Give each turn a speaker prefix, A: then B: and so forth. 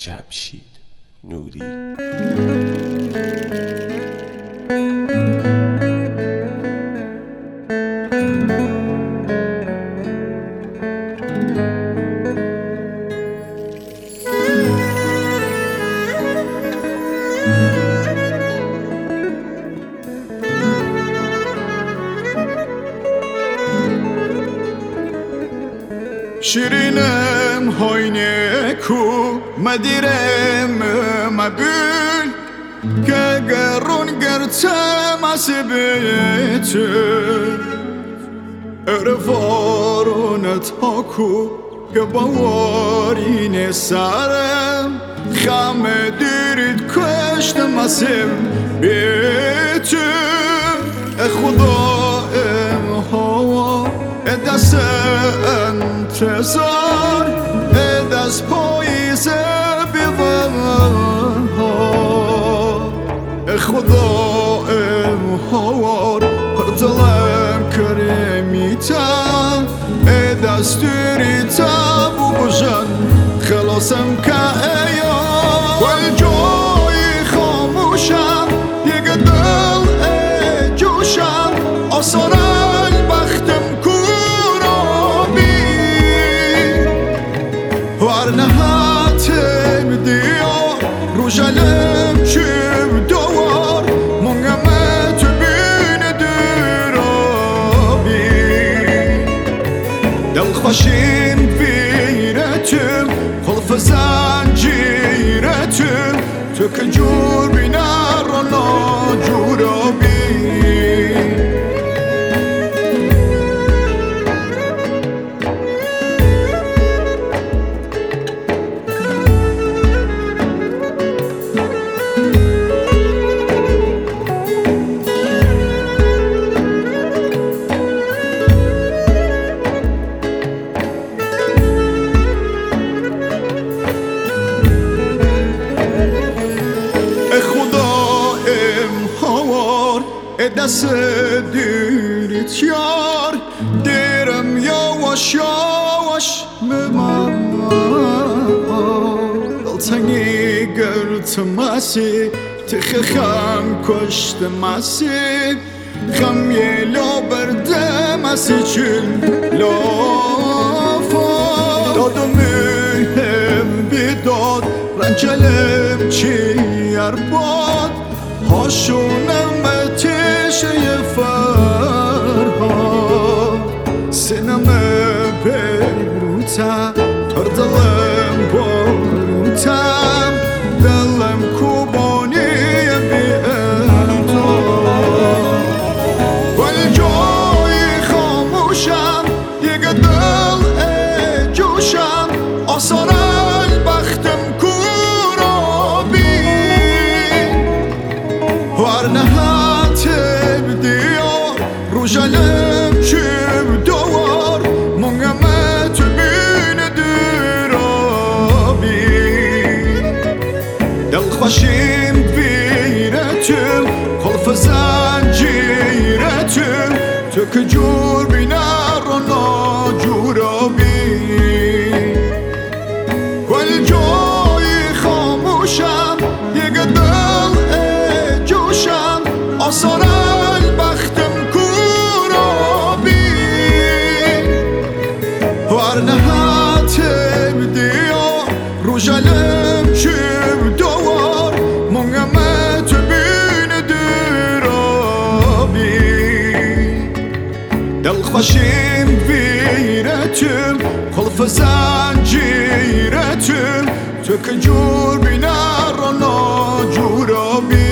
A: جمشید نوری.
B: شیرینم هاینه کو مدیرم مبول که گرون گرتم اسبیت ارفارونت هاکو که باورین سرم خم دیرید کشتم اسب بیت خدا هوا دست انتظار دست پاییز بیوان ها خدا هوار پردلم کرمیتم دستوری تابو بجن خلاصم که ایام و جای خاموشم یک دل جوشم آسانم بختم نهاتم دیار روشلم چیم دوار منگمت بین درابی دل خوشیم بیرتم خلف زنجیرتم تو که جور بینر را جورابی دست دیریت یار دیرم یواش یواش بمن دلتنگی گرتمسی تخ خم کشتمسی خم یه لا بردمسی چل لافا دادمیم بیداد رنجلم چی ارباد هاشونم تشه فرهاد سینم بروتم پردلم باروتم دلم کوبانی بیاداد ولی جای خاموشم یک دل جوشم آسانم بختم کورابی ورنهاتم دیار روشلم چیم دوار منگمت بین درابی دل خوشیم بیرتم خلف زنجیرتم تو که جور بینر را ناجورابی ولی جای خاموشم یک دل جوشم آسانم بختم کورابی ورنهاتم دیار روشلم چیم دوار منگمت بین درابی دل خوشیم بیرتم خلف زنجیرتم تو که جور بینر را ناجورابی